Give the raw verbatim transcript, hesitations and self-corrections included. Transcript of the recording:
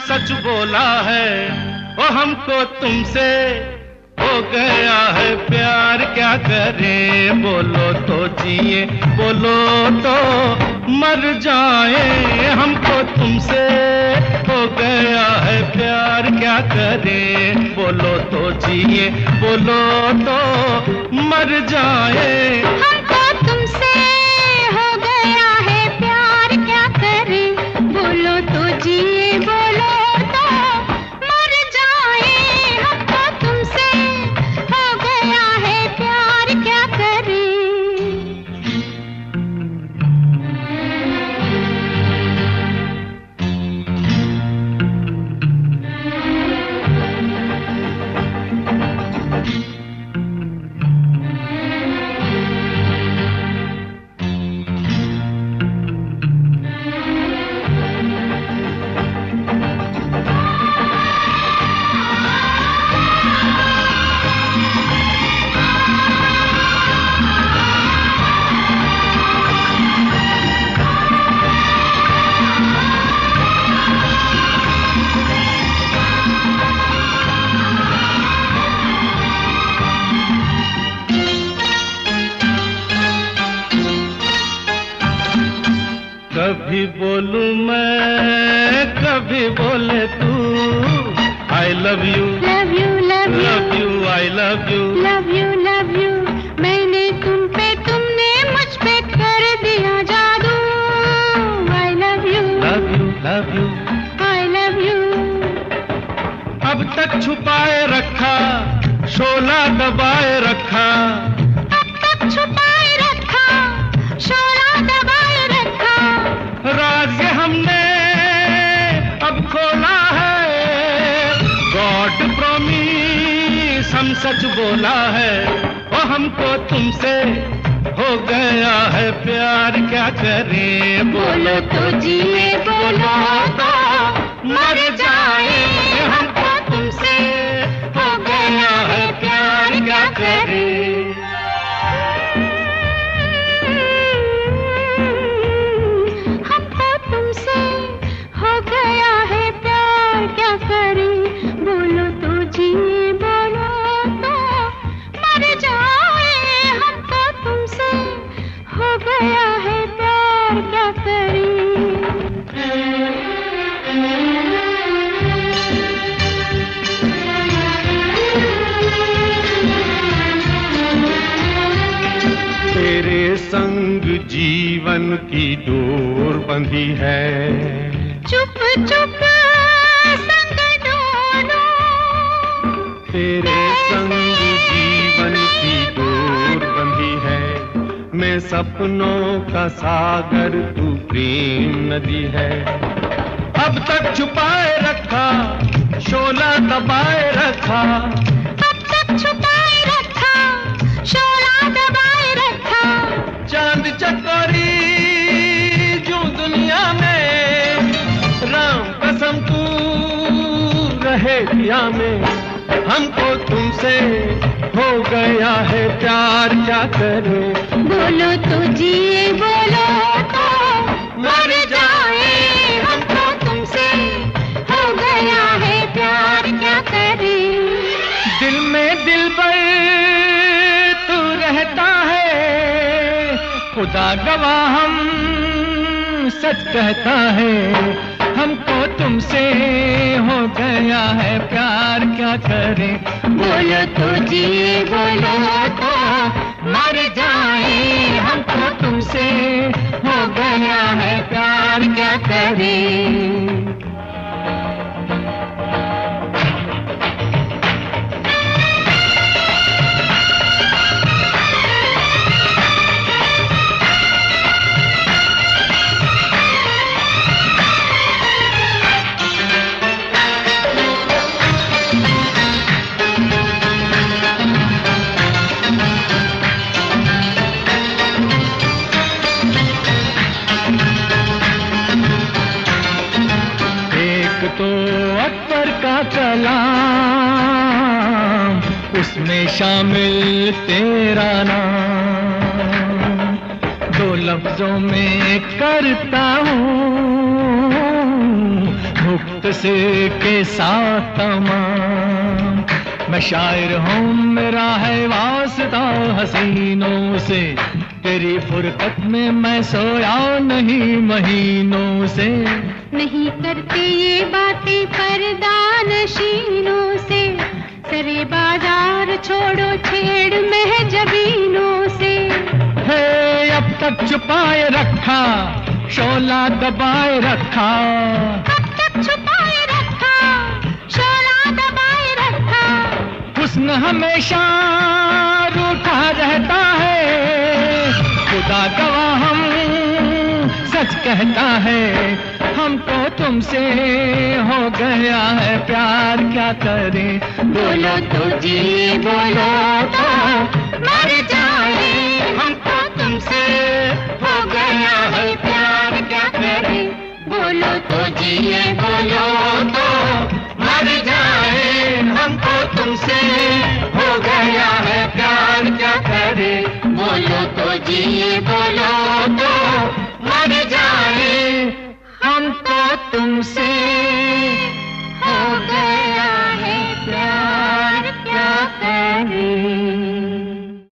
सच बोला है, ओ हमको तुमसे हो गया है प्यार, क्या करें बोलो तो जिए, बोलो तो मर जाए। हमको तुमसे हो गया है प्यार, क्या करें बोलो तो जिए, बोलो तो मर जाए। हमको तुमसे हो गया है प्यार, क्या करें बोलो तो जिए, बोलो तो मर जाए। हमको तुमसे हो गया है प्यार, क्या करें। कभी बोलूं मैं, कभी बोले तू, I love you love you love you love you, I love you love you love you. मैंने तुम पे, तुमने मुझ पे कर दिया जादू। I love you love you love you. I love you. अब तक छुपाए रखा, शोला दबाए रखा, अब तक छुपाए रखा, शोला दबाए रखा। राज ये हमने अब खोला है, गॉड प्रॉमिस हम सच बोला है, ओ हमको तुमसे हो गया है प्यार, क्या करें बोलो तो जिए, बोलो तो मर जाए। हमको तुमसे हो गया है प्यार, क्या करें। हमको तुमसे हो गया है प्यार, क्या करें बोलो तो जिए, बोलो तो मर जाए। हमको तुमसे हो गया है प्यार, क्या करें। तेरे संग जीवन की डोर बंधी है, चुप चुप संग डोलो। तेरे संग जीवन की डोर बंधी है, मैं सपनों का सागर, तू प्रेम नदी है। अब तक छुपाए रखा, शोला दबाए रखा, अब तक छुपाए रखा, शोला दबाए रखा। चांद चकोरी जो दुनिया में, राम कसम तू रहे पिया में। हमको तुमसे हो गया है प्यार, क्या करें बोलो तो जिए, बोलो तो मर जाए। हमको तुमसे हो गया है प्यार, क्या करें। दिल में दिल पर तू रहता है, खुदा गवाह हम सच कहता है। हमको तुमसे हो गया है प्यार, क्या करें बोलो तो जिए, बोलो तो मर जाए। हमको तुमसे हो गया है प्यार, क्या करें। तो अकबर का कलाम, उसमें शामिल तेरा नाम, दो लफ्जों में करता हूँ मुख्तसर के साथ तमाम। मैं शायर हूँ, मेरा है वास्ता हसीनों से, तेरी फुरकत में मैं सोया नहीं महीनों से। नहीं करते ये बातें पर्दा नशीनों से, सरे बाजार छोड़ो छेड़ महजबीनों से। है अब तक छुपाए रखा, शोला दबाए रखा, अब तक छुपाए रखा, शोला दबाए रखा। हुस्न हमेशा रूठा रहता है, खुदा गवाह हम सच कहता है। हमको तुमसे हो गया है प्यार, क्या करें? बोलो तो जी, बोलो तो मर जाए। हमको तुमसे हो गया है प्यार, क्या करें? बोलो तो जी, बोलो तो मर जाए। हमको तुमसे हो गया है प्यार, क्या करें? बोलो तो जी, बोलो तो मर जाए। हमको तुमसे